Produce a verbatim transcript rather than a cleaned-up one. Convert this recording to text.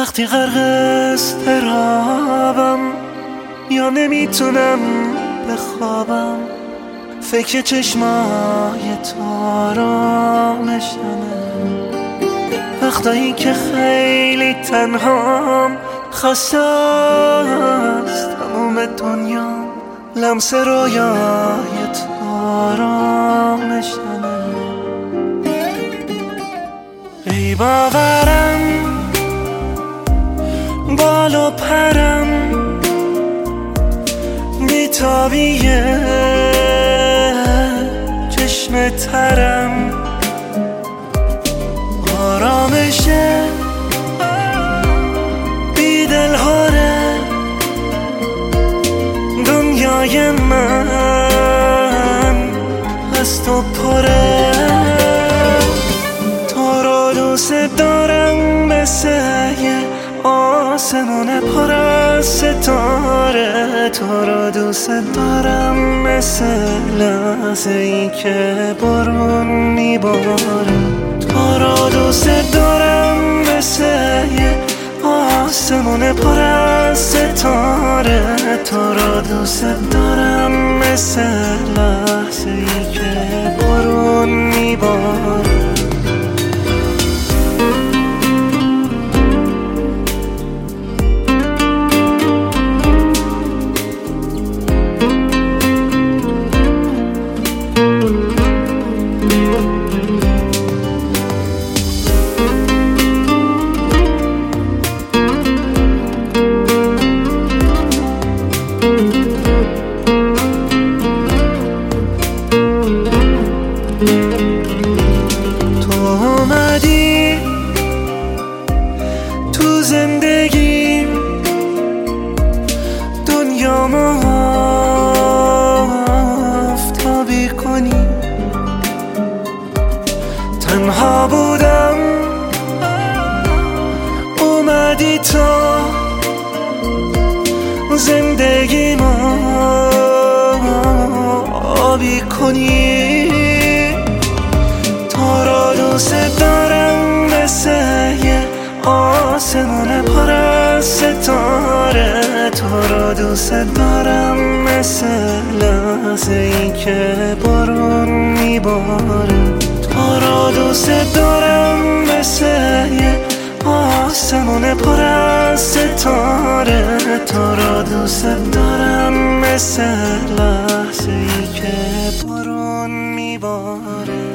وقتی غرق اضطرابم یا نمیتونم بخوابم، فکر چشمای تارامشمه. وقتایی که خیلی تنهام، خسته است تموم دنیا، لمس رویای تارامشمه. ای باورم بال و پرم، بیتابیه چشم ترم، آرامشه بی دلهاره دنیای من از تو پره. تو رو دوست دارم مثل یه آسمون پر از ستاره، تو رو دوست دارم مثل لحظه ای که بارون میباره. تو رو دوست دارم مثل یه آسمون پر از ستاره، تو رو دوست دارم مثل لحظه ای که بارون میباره. تو اومدی تو زندگیم، دنیامو آفتابی کنی. تنها بودم اومدی تو زندگیمو آبی کنی. تو رو دوست دارم مثل یه آسمون پر از ستاره، تو رو دوست دارم مثل لحظه ای که بارون میباره. تو رو دوست دارم مثل یه آسمون پر از ستاره، تو رو دوست دارم مثل لحظه ای که بارون میباره.